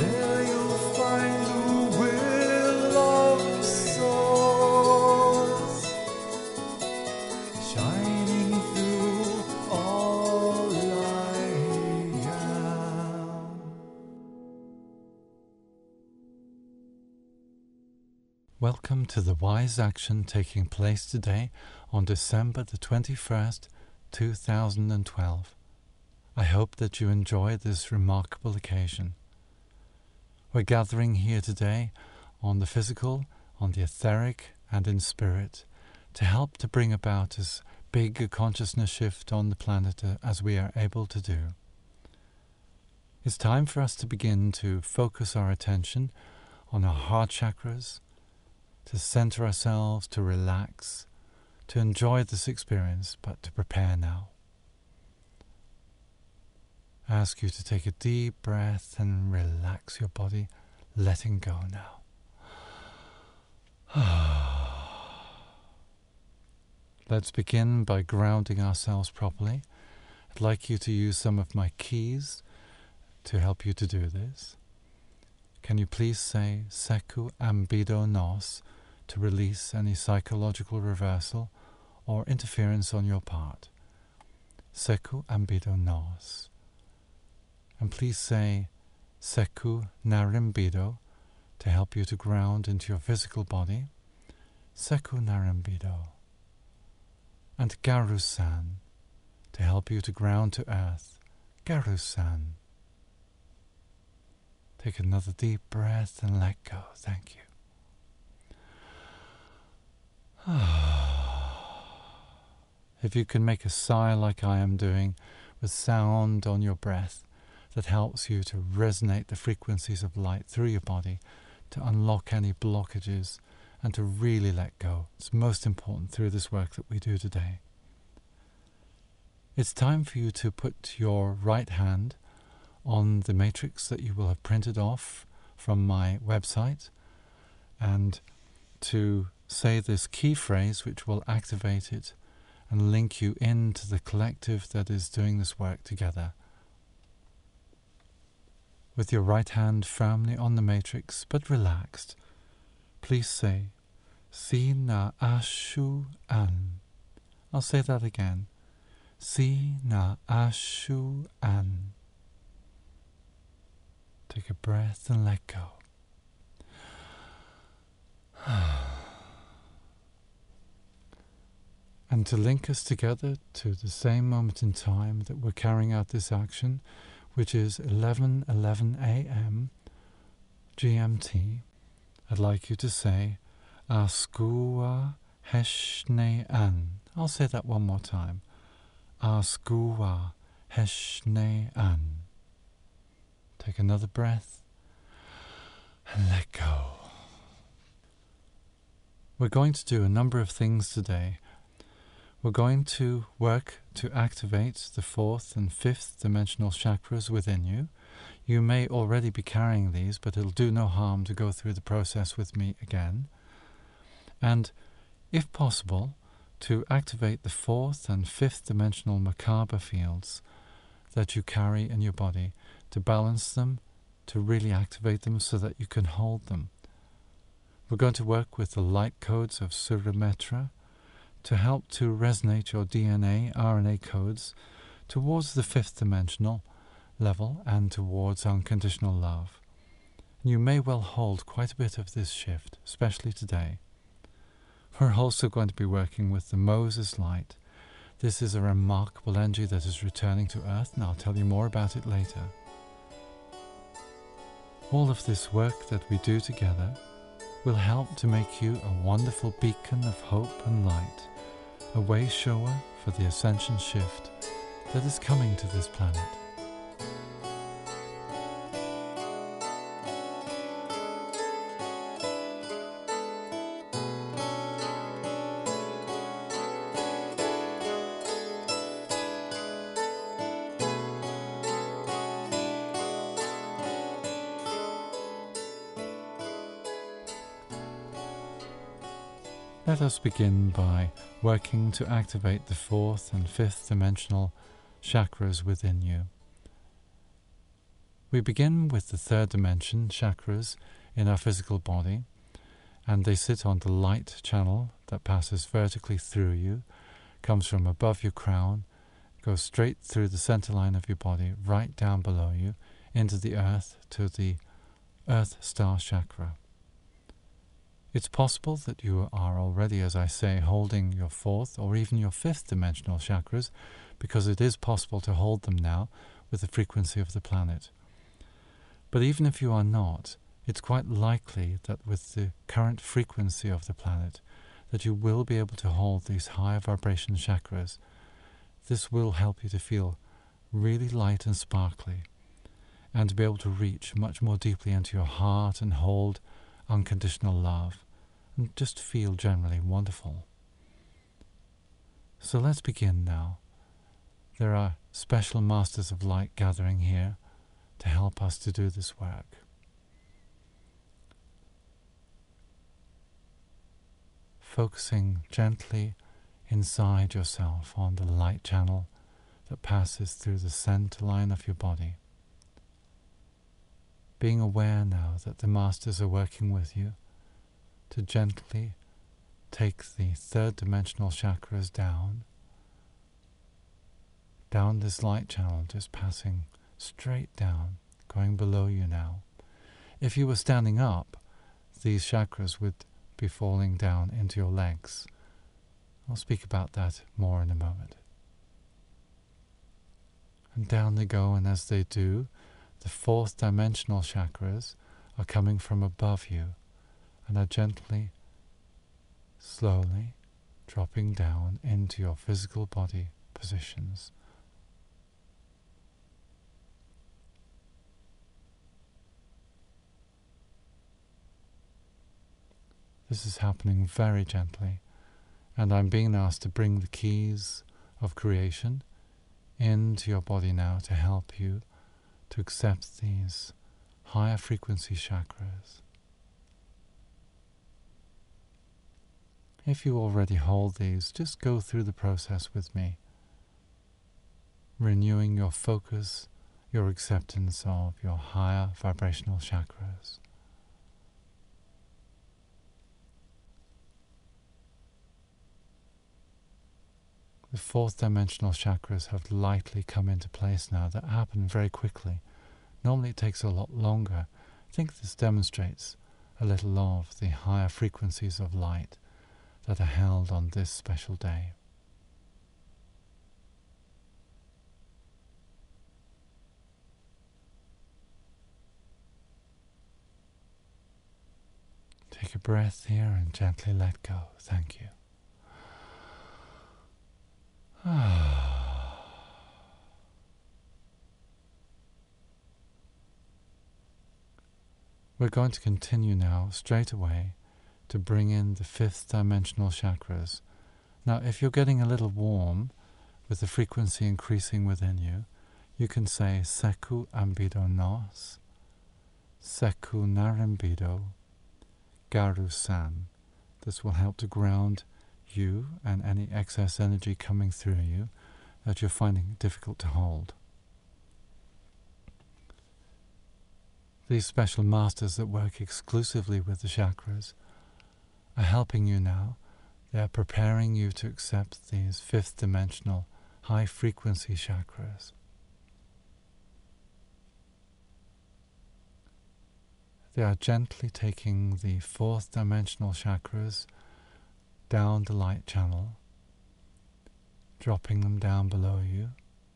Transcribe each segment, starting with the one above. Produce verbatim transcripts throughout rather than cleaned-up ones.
There you'll find the will of source shining through all I am. Welcome to the Wise Action taking place today on December the twenty-first, two thousand twelve. I hope that you enjoy this remarkable occasion. We're gathering here today on the physical, on the etheric, and in spirit to help to bring about as big a consciousness shift on the planet as we are able to do. It's time for us to begin to focus our attention on our heart chakras, to center ourselves, to relax, to enjoy this experience, but to prepare now. I ask you to take a deep breath and relax your body, letting go now. Let's begin by grounding ourselves properly. I'd like you to use some of my keys to help you to do this. Can you please say Seku Ambido Nos to release any psychological reversal or interference on your part? Seku Ambido Nos. And please say Seku Narimbido to help you to ground into your physical body. Seku Narimbido. And Garu-san to help you to ground to earth. Garu-san. Take another deep breath and let go. Thank you. If you can make a sigh like I am doing with sound on your breath, that helps you to resonate the frequencies of light through your body, to unlock any blockages and to really let go. It's most important through this work that we do today. It's time for you to put your right hand on the matrix that you will have printed off from my website and to say this key phrase which will activate it and link you into the collective that is doing this work together. With your right hand firmly on the matrix, but relaxed, please say, Si na ashu an. I'll say that again. Si na ashu an. Take a breath and let go. And to link us together to the same moment in time that we're carrying out this action, which is eleven eleven a m G M T, I'd like you to say, Askuwa Heshne An. I'll say that one more time. Askuwa Heshne An. Take another breath and let go. We're going to do a number of things today. We're going to work to activate the fourth and fifth dimensional chakras within you. You may already be carrying these, but it'll do no harm to go through the process with me again. And, if possible, to activate the fourth and fifth dimensional Merkaba fields that you carry in your body, to balance them, to really activate them so that you can hold them. We're going to work with the light codes of Surametra to help to resonate your D N A, R N A codes towards the fifth dimensional level and towards unconditional love. And you may well hold quite a bit of this shift, especially today. We're also going to be working with the Moses light. This is a remarkable energy that is returning to Earth, and I'll tell you more about it later. All of this work that we do together will help to make you a wonderful beacon of hope and light, a way shower for the ascension shift that is coming to this planet. Let us begin by working to activate the fourth and fifth dimensional chakras within you. We begin with the third dimension chakras in our physical body, and they sit on the light channel that passes vertically through you, comes from above your crown, goes straight through the center line of your body, right down below you, into the earth to the Earth Star Chakra. It's possible that you are already, as I say, holding your fourth or even your fifth dimensional chakras, because it is possible to hold them now with the frequency of the planet. But even if you are not, it's quite likely that with the current frequency of the planet, that you will be able to hold these higher vibration chakras. This will help you to feel really light and sparkly, and to be able to reach much more deeply into your heart and hold unconditional love, and just feel generally wonderful. So let's begin now. There are special masters of light gathering here to help us to do this work. Focusing gently inside yourself on the light channel that passes through the center line of your body. Being aware now that the masters are working with you to gently take the third dimensional chakras down, down this light channel, just passing straight down, going below you now. If you were standing up, these chakras would be falling down into your legs. I'll speak about that more in a moment. And down they go, and as they do, the fourth dimensional chakras are coming from above you and are gently, slowly dropping down into your physical body positions. This is happening very gently, and I'm being asked to bring the keys of creation into your body now to help you to accept these higher frequency chakras. If you already hold these, just go through the process with me, renewing your focus, your acceptance of your higher vibrational chakras. The fourth dimensional chakras have lightly come into place now. That happen very quickly. Normally it takes a lot longer. I think this demonstrates a little of the higher frequencies of light that are held on this special day. Take a breath here and gently let go. Thank you. We're going to continue now straight away to bring in the fifth dimensional chakras. Now, if you're getting a little warm with the frequency increasing within you, you can say Seku Ambido Nos, Seku Narimbido, Garu San. This will help to ground you and any excess energy coming through you that you're finding difficult to hold. These special masters that work exclusively with the chakras are helping you now. They are preparing you to accept these fifth dimensional high frequency chakras. They are gently taking the fourth dimensional chakras down the light channel, dropping them down below you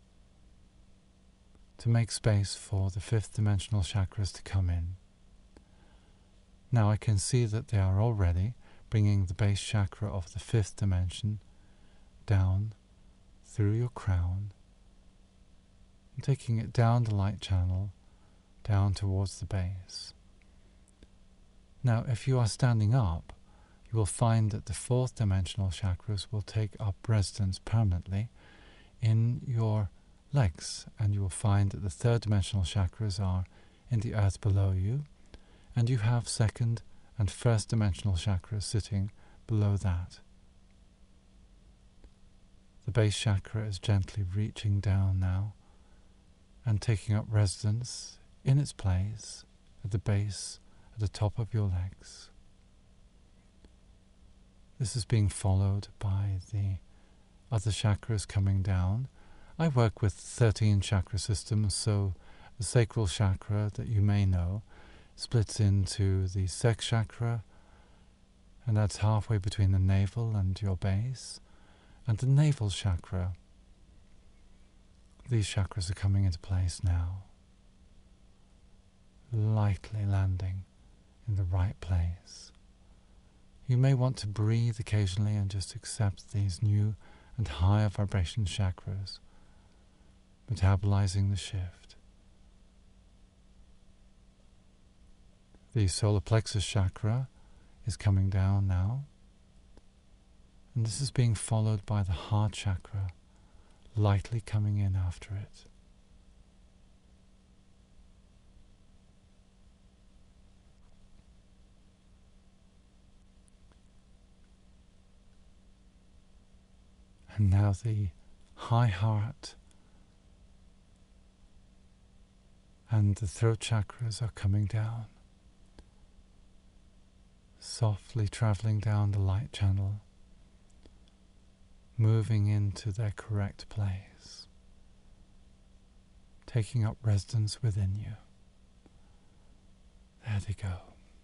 to make space for the fifth dimensional chakras to come in. Now I can see that they are already bringing the base chakra of the fifth dimension down through your crown, and taking it down the light channel, down towards the base. Now if you are standing up, you will find that the fourth dimensional chakras will take up residence permanently in your legs, and you will find that the third dimensional chakras are in the earth below you, and you have second and first dimensional chakras sitting below that. The base chakra is gently reaching down now and taking up residence in its place at the base, at the top of your legs. This is being followed by the other chakras coming down. I work with thirteen chakra systems, so the sacral chakra that you may know splits into the sex chakra, and that's halfway between the navel and your base, and the navel chakra. These chakras are coming into place now, lightly landing in the right place. You may want to breathe occasionally and just accept these new and higher vibration chakras, metabolizing the shift. The solar plexus chakra is coming down now, and this is being followed by the heart chakra, lightly coming in after it. And now the high heart and the throat chakras are coming down, softly traveling down the light channel, moving into their correct place, taking up residence within you. There they go.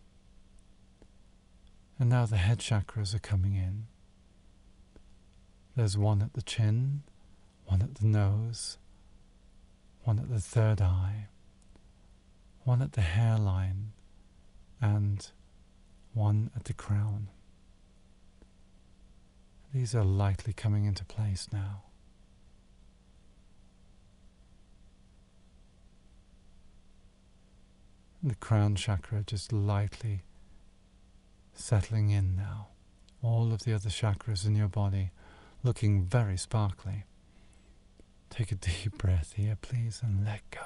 And now the head chakras are coming in. There's one at the chin, one at the nose, one at the third eye, one at the hairline, and one at the crown. These are lightly coming into place now. And the crown chakra just lightly settling in now. All of the other chakras in your body looking very sparkly. Take a deep breath here, please, and let go.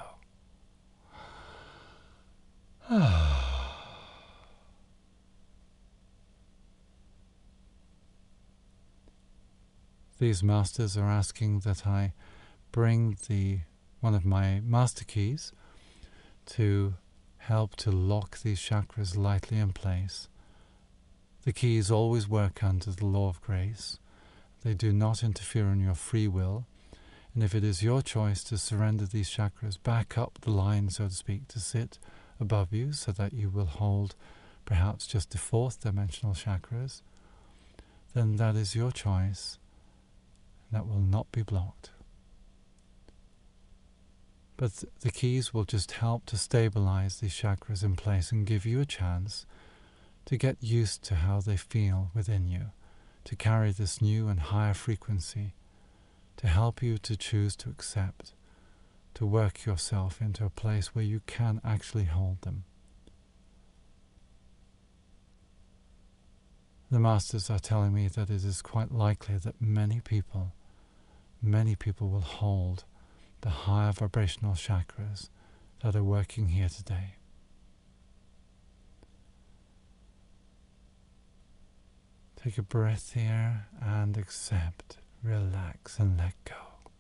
These masters are asking that I bring the one of my master keys to help to lock these chakras lightly in place. The keys always work under the law of grace. They do not interfere in your free will, and if it is your choice to surrender these chakras back up the line, so to speak, to sit above you so that you will hold perhaps just the fourth dimensional chakras, then that is your choice. That will not be blocked. But th- the keys will just help to stabilize these chakras in place and give you a chance to get used to how they feel within you, to carry this new and higher frequency, to help you to choose to accept, to work yourself into a place where you can actually hold them. The masters are telling me that it is quite likely that many people Many people will hold the higher vibrational chakras that are working here today. Take a breath here and accept, relax and let go.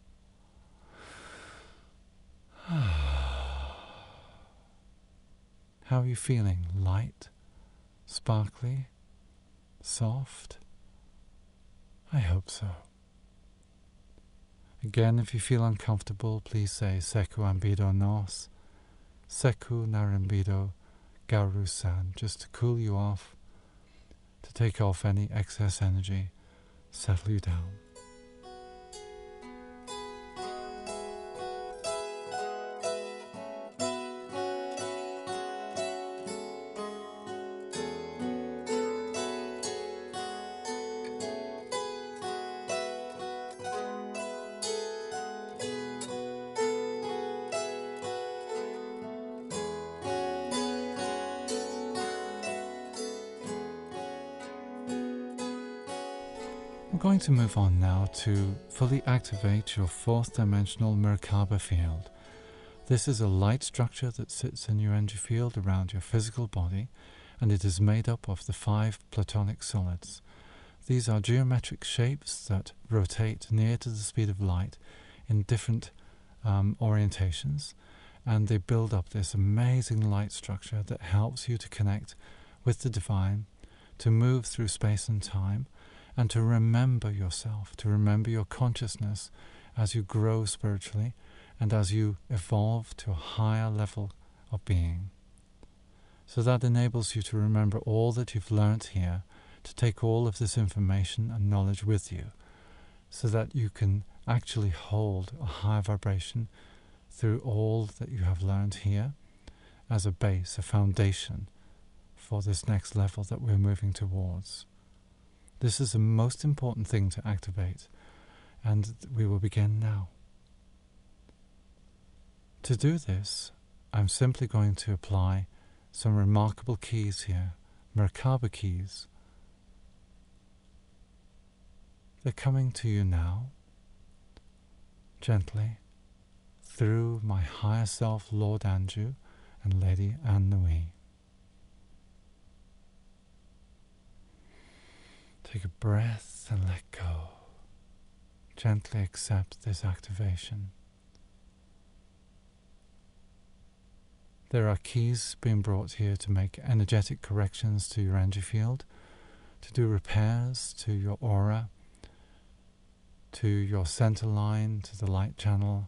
How are you feeling? Light? Sparkly? Soft? I hope so. Again, if you feel uncomfortable, please say Seku Ambido Nos, Seku Narimbido Gauru-san, just to cool you off, to take off any excess energy, settle you down. We're going to move on now to fully activate your fourth dimensional Merkaba field. This is a light structure that sits in your energy field around your physical body, and it is made up of the five platonic solids. These are geometric shapes that rotate near to the speed of light in different um, orientations, and they build up this amazing light structure that helps you to connect with the divine, to move through space and time, and to remember yourself, to remember your consciousness as you grow spiritually and as you evolve to a higher level of being. So that enables you to remember all that you've learnt here, to take all of this information and knowledge with you, so that you can actually hold a high vibration through all that you have learned here as a base, a foundation for this next level that we're moving towards. This is the most important thing to activate, and we will begin now. To do this, I'm simply going to apply some remarkable keys here, Merkaba keys. They're coming to you now, gently, through my higher self, Lord Anju, and Lady Anne Nui. Take a breath and let go. Gently accept this activation. There are keys being brought here to make energetic corrections to your energy field, to do repairs to your aura, to your center line, to the light channel,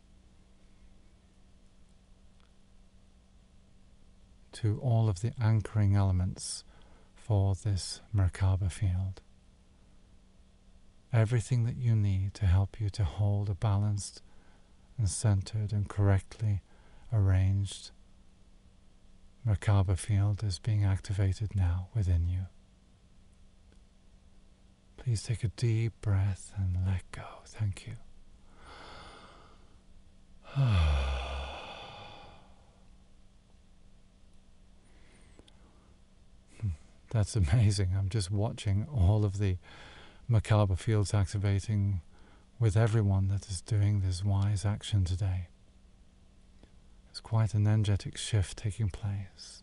to all of the anchoring elements for this Merkaba field. Everything that you need to help you to hold a balanced and centered and correctly arranged Merkaba field is being activated now within you. Please take a deep breath and let go. Thank you. That's amazing. I'm just watching all of the Merkaba fields activating with everyone that is doing this wise action today. There's quite an energetic shift taking place.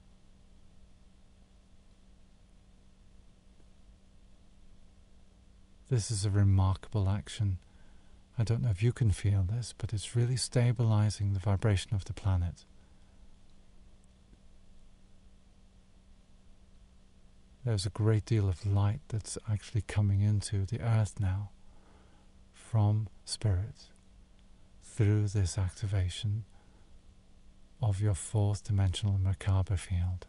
This is a remarkable action. I don't know if you can feel this, but it's really stabilizing the vibration of the planet. There's a great deal of light that's actually coming into the earth now from Spirit through this activation of your fourth dimensional Merkaba field.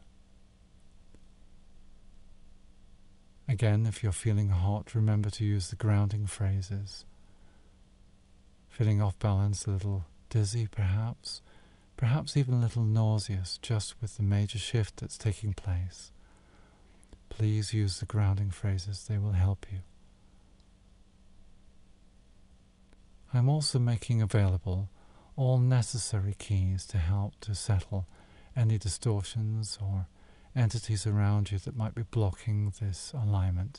Again, if you're feeling hot, remember to use the grounding phrases. Feeling off balance, a little dizzy perhaps, perhaps even a little nauseous just with the major shift that's taking place. Please use the grounding phrases, they will help you. I'm also making available all necessary keys to help to settle any distortions or entities around you that might be blocking this alignment.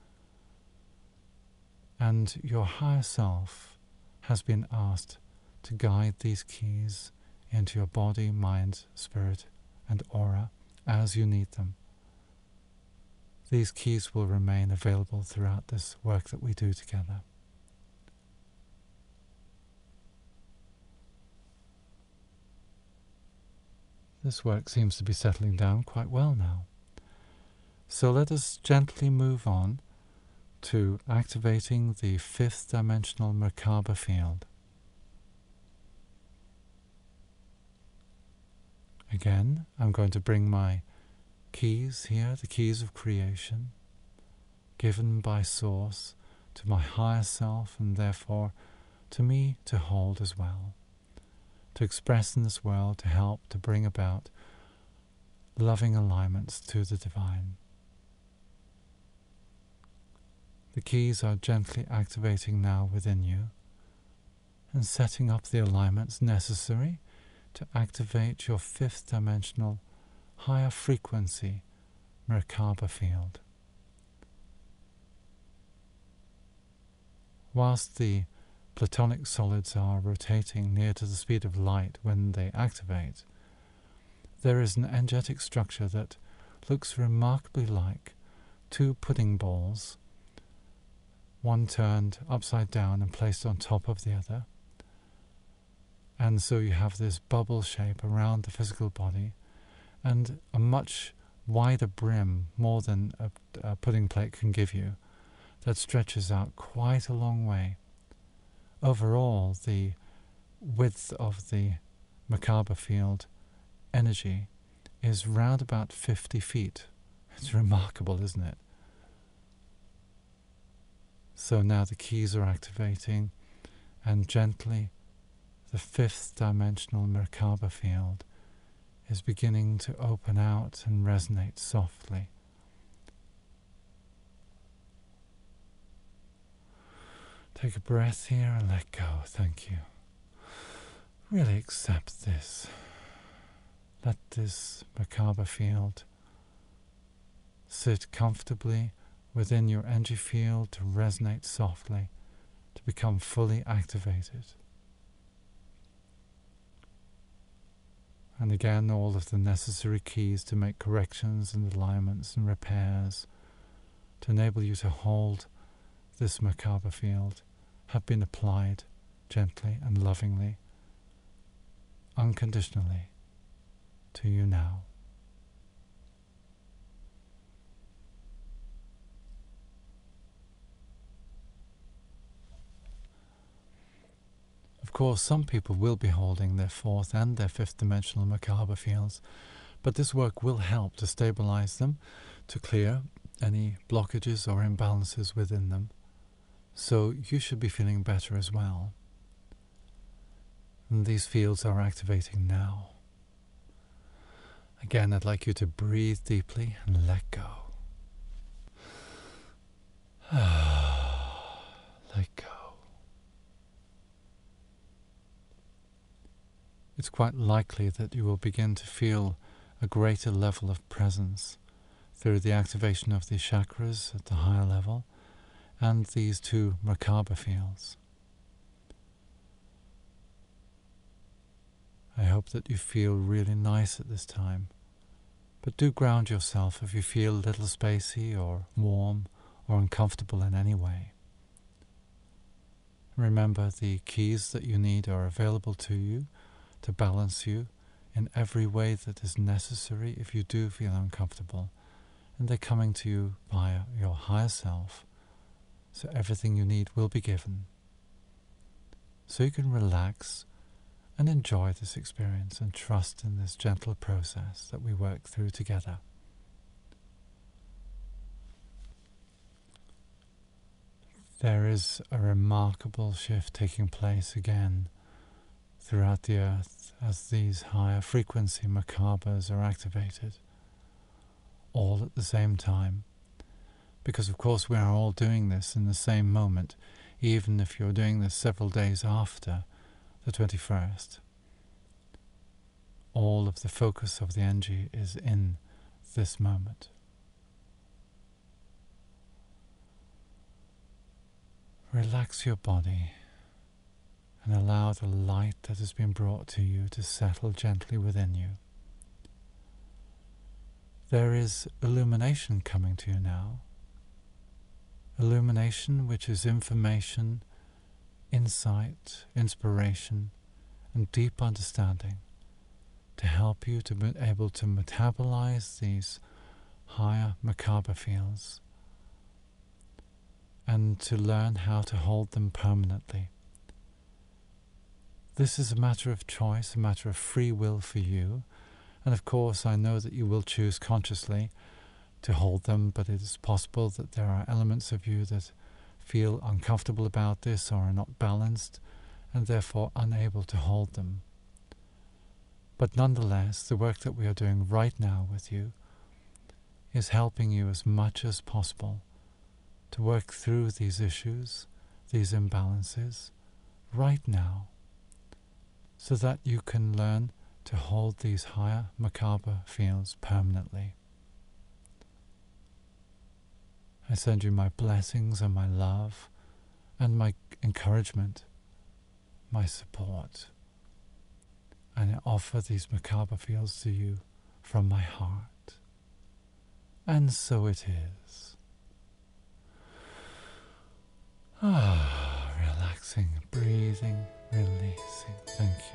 And your higher self has been asked to guide these keys into your body, mind, spirit, and aura as you need them. These keys will remain available throughout this work that we do together. This work seems to be settling down quite well now. So let us gently move on to activating the fifth dimensional Merkaba field. Again, I'm going to bring my keys here, the keys of creation, given by Source to my higher self and therefore to me to hold as well, to express in this world, to help to bring about loving alignments to the divine. The keys are gently activating now within you and setting up the alignments necessary to activate your fifth dimensional higher frequency Merkaba field. Whilst the Platonic solids are rotating near to the speed of light when they activate, there is an energetic structure that looks remarkably like two pudding balls, one turned upside down and placed on top of the other, And so you have this bubble shape around the physical body and a much wider brim, more than a, a pudding plate can give you, that stretches out quite a long way. Overall, the width of the Merkaba field energy is round about fifty feet. It's remarkable, isn't it? So now the keys are activating, and gently the fifth dimensional Merkaba field is beginning to open out and resonate softly. Take a breath here and let go. Thank you. Really accept this. Let this Merkaba field sit comfortably within your energy field to resonate softly, to become fully activated. And again, all of the necessary keys to make corrections and alignments and repairs to enable you to hold this Merkaba field have been applied gently and lovingly, unconditionally, to you now. Of course, some people will be holding their fourth and their fifth dimensional Merkaba fields, but this work will help to stabilize them, to clear any blockages or imbalances within them. So you should be feeling better as well. And these fields are activating now. Again, I'd like you to breathe deeply and let go. Let go. It's quite likely that you will begin to feel a greater level of presence through the activation of the chakras at the higher level and these two Merkaba fields. I hope that you feel really nice at this time, but do ground yourself if you feel a little spacey or warm or uncomfortable in any way. Remember, the keys that you need are available to you to balance you in every way that is necessary if you do feel uncomfortable, and they're coming to you via your higher self, so everything you need will be given. So you can relax and enjoy this experience and trust in this gentle process that we work through together. There is a remarkable shift taking place again throughout the earth as these higher frequency Merkabas are activated, all at the same time. Because of course we are all doing this in the same moment, even if you're doing this several days after the twenty-first. All of the focus of the energy is in this moment. Relax your body and allow the light that has been brought to you to settle gently within you. There is illumination coming to you now. Illumination, which is information, insight, inspiration, and deep understanding to help you to be able to metabolize these higher Merkaba fields and to learn how to hold them permanently. This is a matter of choice, a matter of free will for you, and of course I know that you will choose consciously to hold them, but it is possible that there are elements of you that feel uncomfortable about this or are not balanced and therefore unable to hold them. But nonetheless, the work that we are doing right now with you is helping you as much as possible to work through these issues, these imbalances, right now, so that you can learn to hold these higher Merkaba fields permanently. I send you my blessings and my love and my encouragement, my support, and I offer these Merkaba fields to you from my heart. And so it is. Ah, relaxing, breathing, releasing. Thank you.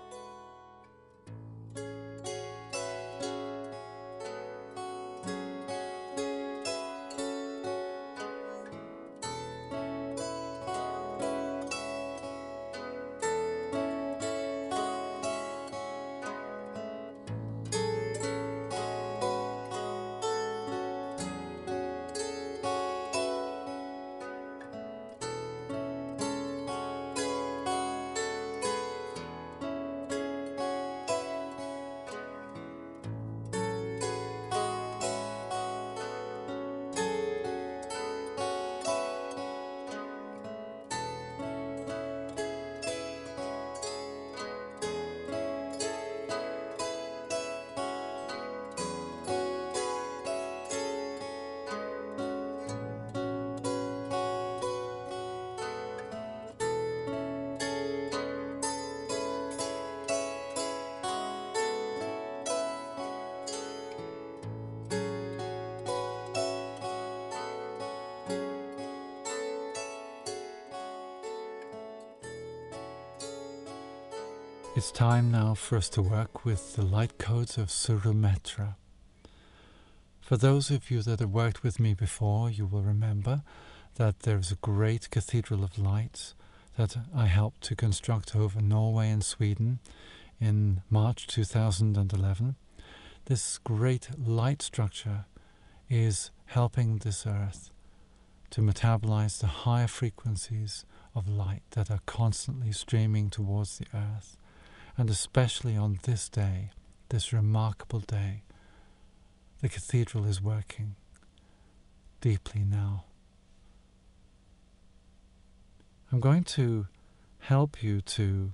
It's time now for us to work with the light codes of Surumetra. For those of you that have worked with me before, you will remember that there is a great cathedral of light that I helped to construct over Norway and Sweden in March two thousand eleven. This great light structure is helping this earth to metabolize the higher frequencies of light that are constantly streaming towards the earth. And especially on this day, this remarkable day, the cathedral is working deeply now. I'm going to help you to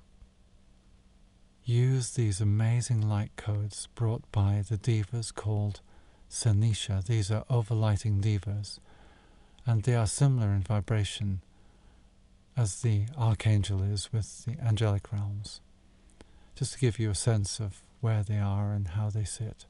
use these amazing light codes brought by the devas called Sanisha. These are overlighting devas, and they are similar in vibration as the archangel is with the angelic realms. Just to give you a sense of where they are and how they sit.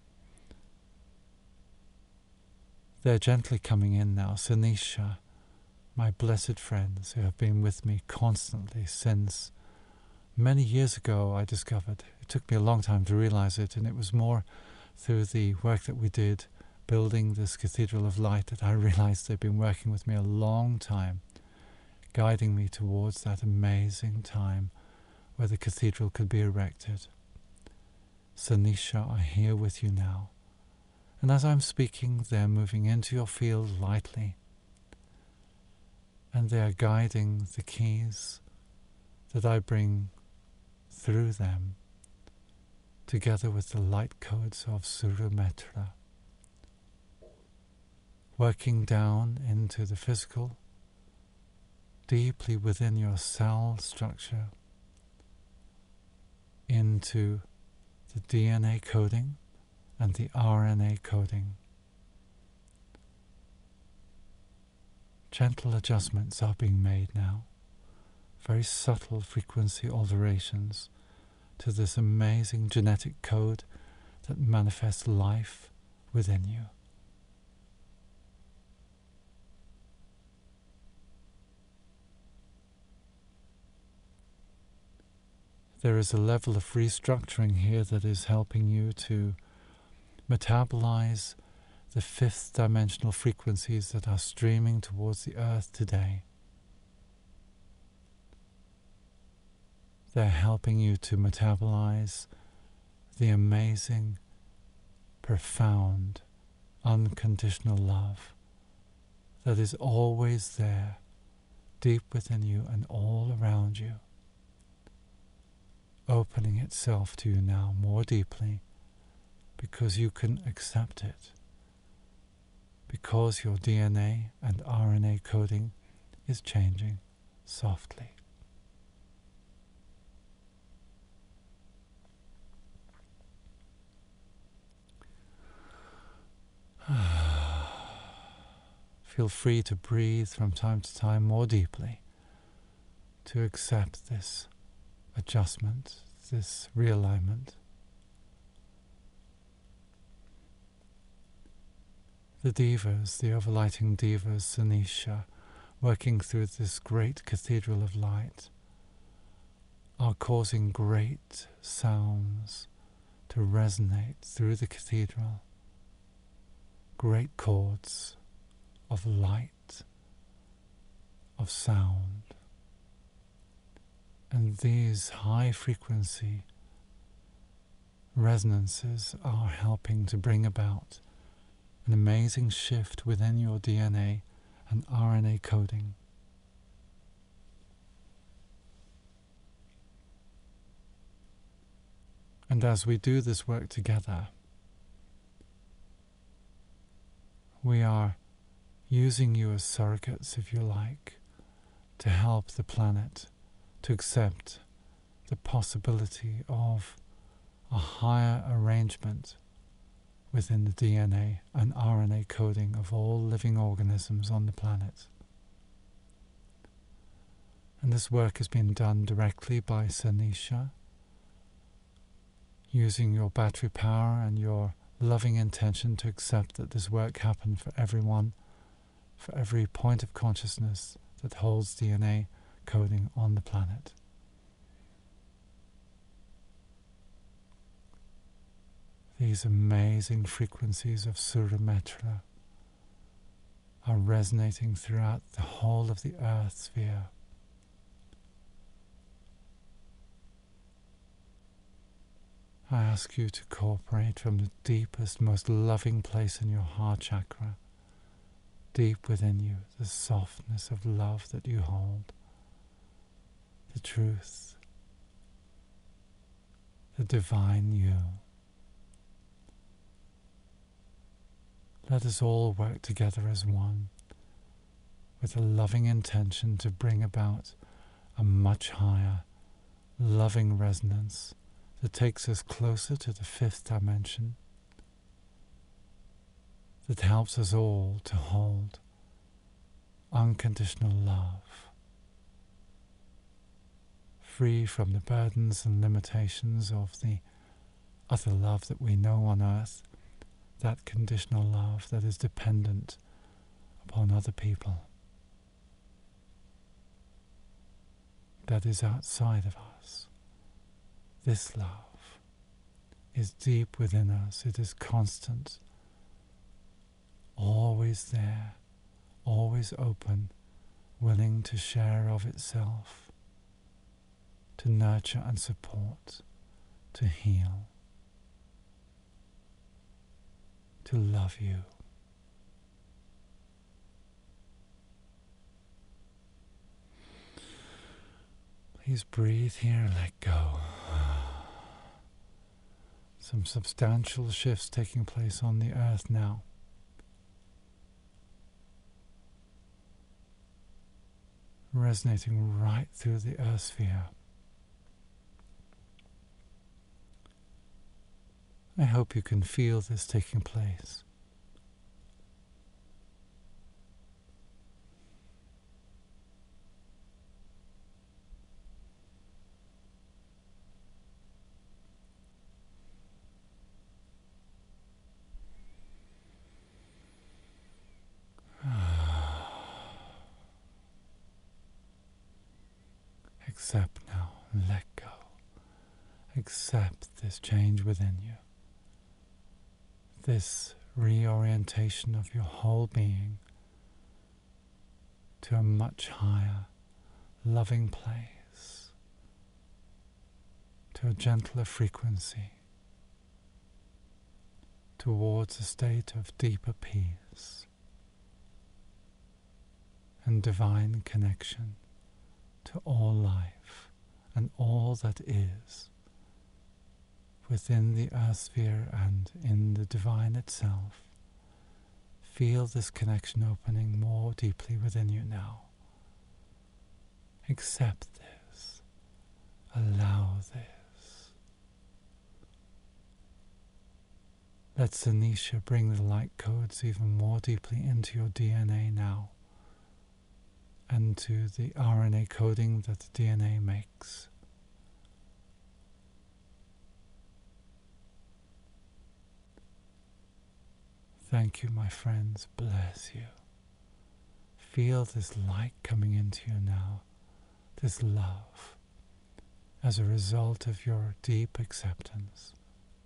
They're gently coming in now. Sanisha, my blessed friends who have been with me constantly since many years ago, I discovered. It took me a long time to realize it, and it was more through the work that we did building this Cathedral of Light that I realized they've been working with me a long time, guiding me towards that amazing time where the cathedral could be erected. Sanisha are here with you now. And as I'm speaking, they're moving into your field lightly. And they are guiding the keys that I bring through them, together with the light codes of Surumetra, working down into the physical, deeply within your cell structure, into the D N A coding and the R N A coding. Gentle adjustments are being made now, very subtle frequency alterations to this amazing genetic code that manifests life within you. There is a level of restructuring here that is helping you to metabolize the fifth dimensional frequencies that are streaming towards the earth today. They're helping you to metabolize the amazing, profound, unconditional love that is always there, deep within you and all around you, opening itself to you now more deeply because you can accept it, because your D N A and R N A coding is changing softly. Feel free to breathe from time to time more deeply, to accept this adjustment, this realignment. The devas, the overlighting devas, Sanisha, working through this great cathedral of light, are causing great sounds to resonate through the cathedral, great chords of light, of sound. And these high frequency resonances are helping to bring about an amazing shift within your D N A and R N A coding. And as we do this work together, we are using you as surrogates, if you like, to help the planet to accept the possibility of a higher arrangement within the D N A and R N A coding of all living organisms on the planet. And this work has been done directly by Sanisha, using your battery power and your loving intention to accept that this work happened for everyone, for every point of consciousness that holds D N A coding on the planet. These amazing frequencies of Surametra are resonating throughout the whole of the earth sphere. I ask you to cooperate from the deepest, most loving place in your heart chakra, deep within you, the softness of love that you hold, the truth, the divine you. Let us all work together as one, with a loving intention to bring about a much higher, loving resonance that takes us closer to the fifth dimension, that helps us all to hold unconditional love, free from the burdens and limitations of the other love that we know on earth, that conditional love that is dependent upon other people, that is outside of us. This love is deep within us. It is constant, always there, always open, willing to share of itself, to nurture and support, to heal, to love you. Please breathe here and let go. Some substantial shifts taking place on the earth now. Resonating right through the earth sphere. I hope you can feel this taking place. Accept now, let go. Accept this change within you. This reorientation of your whole being to a much higher, loving place, to a gentler frequency, towards a state of deeper peace and divine connection to all life and all that is within the earth sphere and in the divine itself. Feel this connection opening more deeply within you now. Accept this. Allow this. Let Sanisha bring the light codes even more deeply into your D N A now, and to the R N A coding that the D N A makes. Thank you, my friends. Bless you. Feel this light coming into you now, this love, as a result of your deep acceptance.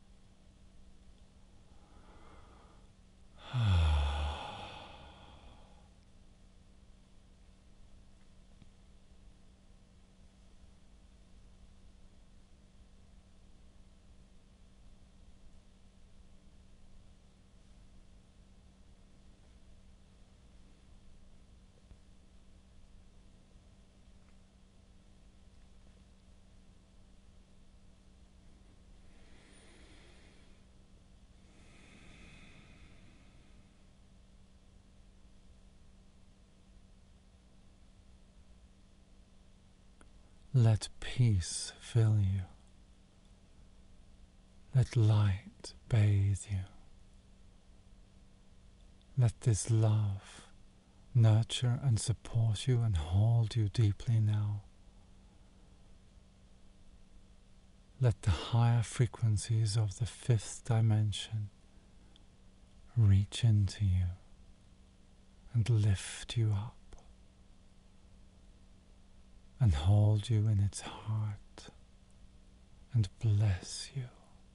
Let peace fill you. Let light bathe you. Let this love nurture and support you and hold you deeply now. Let the higher frequencies of the fifth dimension reach into you and lift you up and hold you in its heart and bless you.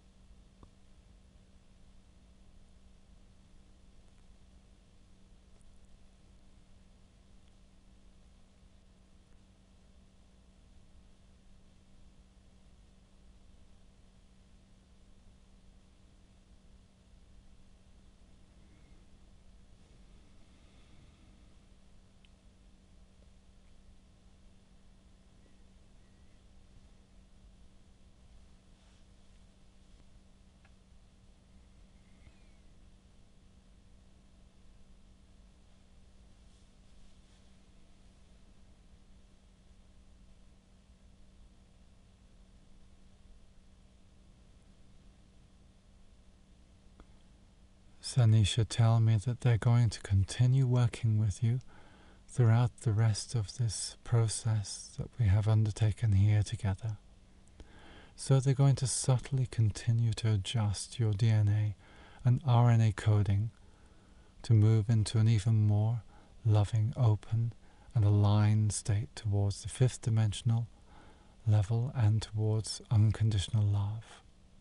Sanisha tell me that they're going to continue working with you throughout the rest of this process that we have undertaken here together. So they're going to subtly continue to adjust your D N A and R N A coding to move into an even more loving, open and aligned state towards the fifth dimensional level and towards unconditional love.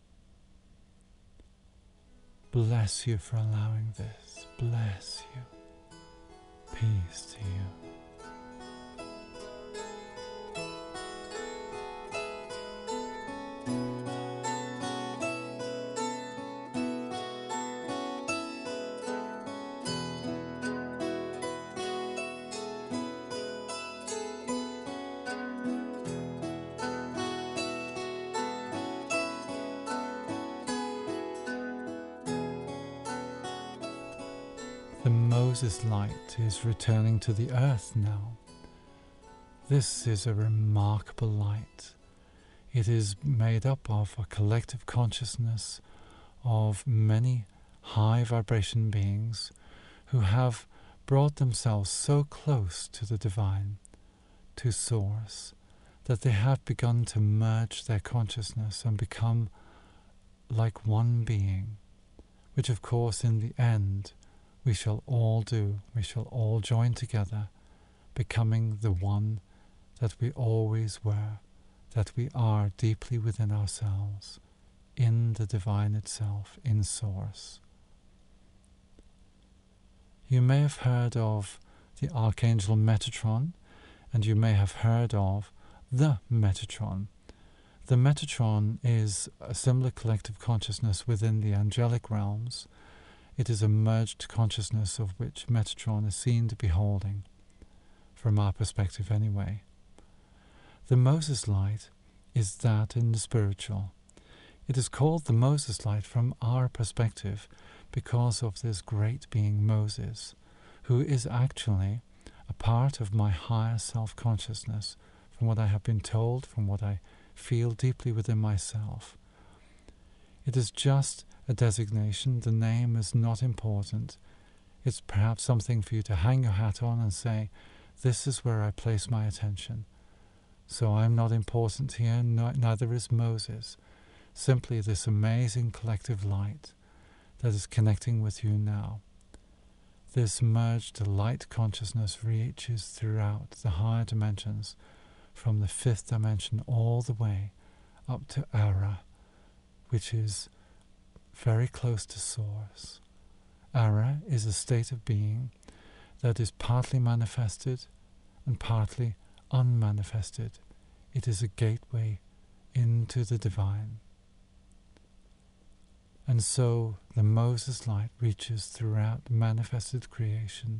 Bless you for allowing this. Bless you. Peace to you. The Moses light is returning to the earth now. This is a remarkable light. It is made up of a collective consciousness of many high vibration beings who have brought themselves so close to the divine, to Source, that they have begun to merge their consciousness and become like one being, which of course in the end we shall all do. We shall all join together, becoming the one that we always were, that we are deeply within ourselves, in the divine itself, in Source. You may have heard of the Archangel Metatron, and you may have heard of the Metatron. The Metatron is a similar collective consciousness within the angelic realms. It is a merged consciousness of which Metatron is seen to be holding, from our perspective anyway. The Moses light is that in the spiritual. It is called the Moses light from our perspective because of this great being Moses, who is actually a part of my higher self-consciousness, from what I have been told, from what I feel deeply within myself. It is just a designation. The name is not important. It's perhaps something for you to hang your hat on and say, this is where I place my attention. So I'm not important here, no, neither is Moses. Simply this amazing collective light that is connecting with you now. This merged light consciousness reaches throughout the higher dimensions from the fifth dimension all the way up to Ara, which is very close to Source. Ara is a state of being that is partly manifested and partly unmanifested. It is a gateway into the divine. And so the Moses light reaches throughout manifested creation.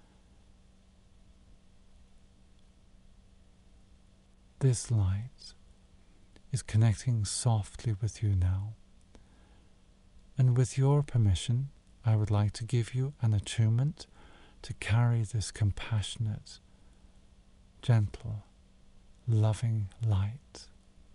This light is connecting softly with you now. And with your permission, I would like to give you an attunement to carry this compassionate, gentle, loving light,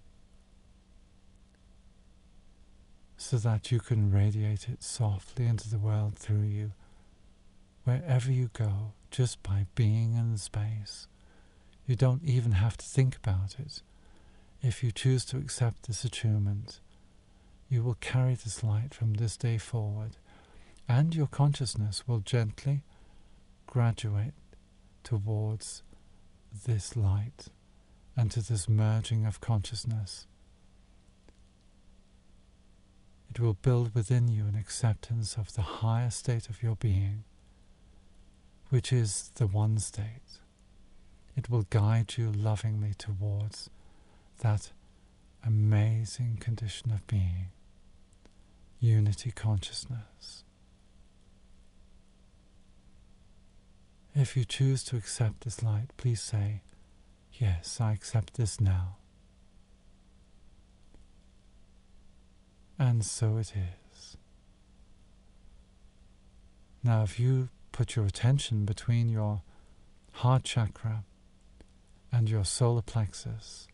so that you can radiate it softly into the world through you, wherever you go, just by being in the space. You don't even have to think about it. If you choose to accept this attunement, you will carry this light from this day forward, and your consciousness will gently graduate towards this light and to this merging of consciousness. It will build within you an acceptance of the higher state of your being, which is the one state. It will guide you lovingly towards that amazing condition of being, unity consciousness. If you choose to accept this light, please say, "Yes, I accept this now." And so it is. Now if you put your attention between your heart chakra and your solar plexus,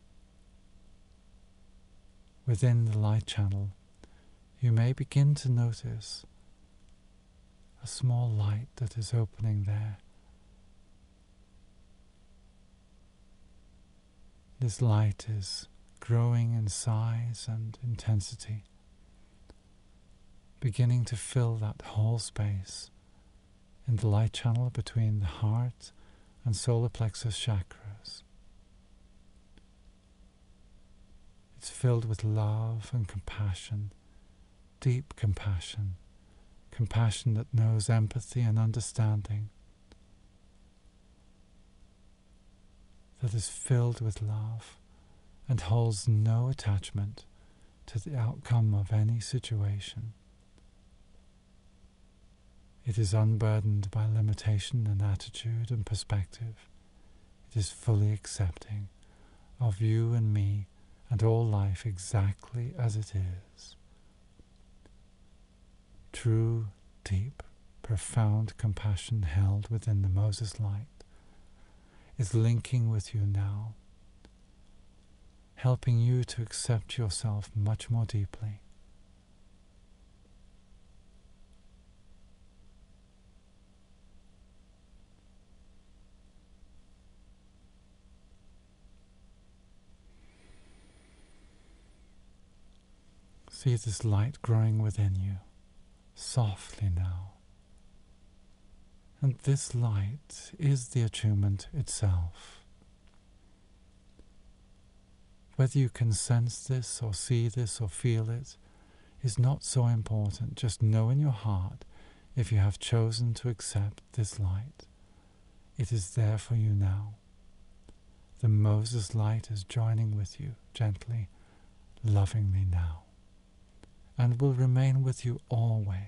within the light channel, you may begin to notice a small light that is opening there. This light is growing in size and intensity, beginning to fill that whole space in the light channel between the heart and solar plexus chakras. It's filled with love and compassion, deep compassion, compassion that knows empathy and understanding, that is filled with love and holds no attachment to the outcome of any situation. It is unburdened by limitation and attitude and perspective. It is fully accepting of you and me and all life exactly as it is. True, deep, profound compassion held within the Moses light is linking with you now, helping you to accept yourself much more deeply. See this light growing within you, softly now. And this light is the attunement itself. Whether you can sense this or see this or feel it is not so important. Just know in your heart, if you have chosen to accept this light, it is there for you now. The Moses light is joining with you gently, lovingly now, and will remain with you always.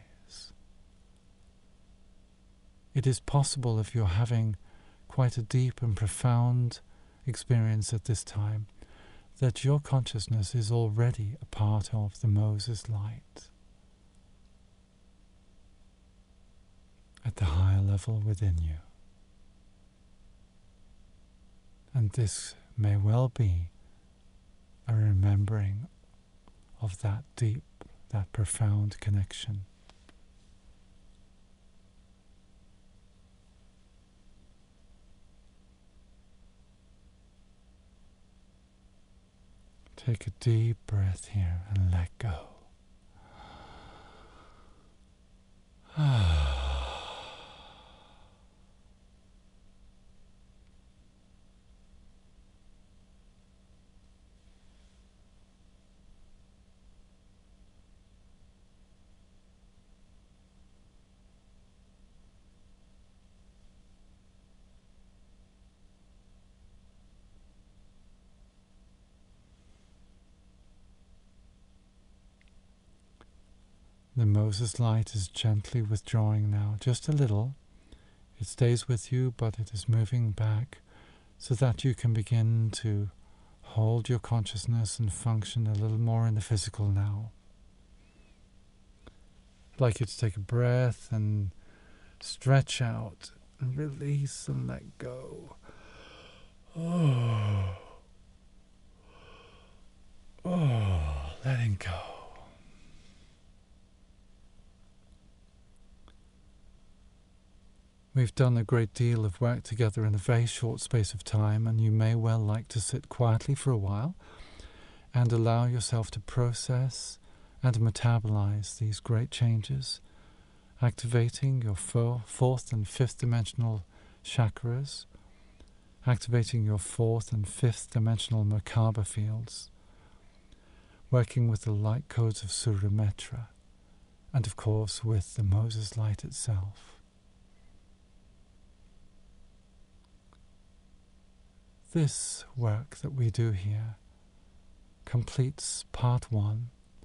It is possible, if you're having quite a deep and profound experience at this time, that your consciousness is already a part of the Moses light at the higher level within you. And this may well be a remembering of that deep, that profound connection. Take a deep breath here and let go. The Moses light is gently withdrawing now, just a little. It stays with you, but it is moving back so that you can begin to hold your consciousness and function a little more in the physical now. I'd like you to take a breath and stretch out and release and let go. Oh, oh, letting go. We've done a great deal of work together in a very short space of time, and you may well like to sit quietly for a while and allow yourself to process and metabolize these great changes, activating your four, fourth and fifth dimensional chakras, activating your fourth and fifth dimensional Merkaba fields, working with the light codes of Surumetra, and of course with the Moses light itself. This work that we do here completes part one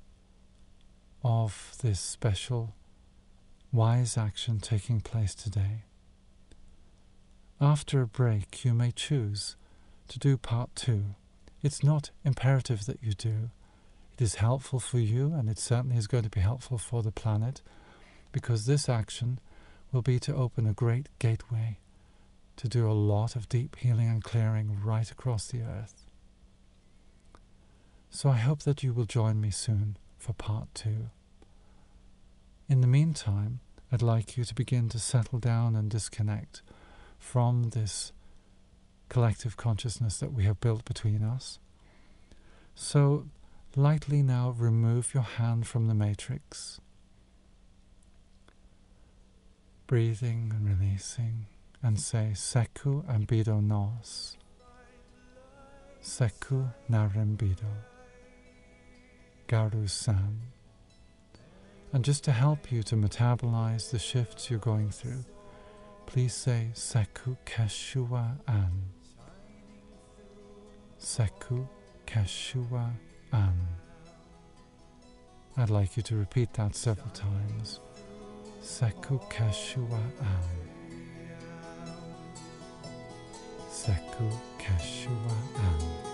of this special wise action taking place today. After a break, you may choose to do part two. It's not imperative that you do. It is helpful for you, and it certainly is going to be helpful for the planet, because this action will be to open a great gateway to do a lot of deep healing and clearing right across the earth. So I hope that you will join me soon for part two. In the meantime, I'd like you to begin to settle down and disconnect from this collective consciousness that we have built between us. So lightly now remove your hand from the matrix, breathing and releasing, and say Seku Ambido Nos, Seku Narembido, Garu San. And just to help you to metabolize the shifts you're going through, please say Seku Keshua An, Seku Keshua An. I'd like you to repeat that several times. Seku Keshua An, Seku Keshua An.